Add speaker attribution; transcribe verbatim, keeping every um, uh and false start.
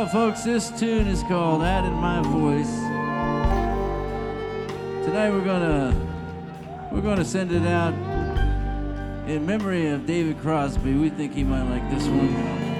Speaker 1: Well, folks, this tune is called Add in My Voice. Tonight we're gonna we're gonna send it out in memory of David Crosby. We think he might like this one.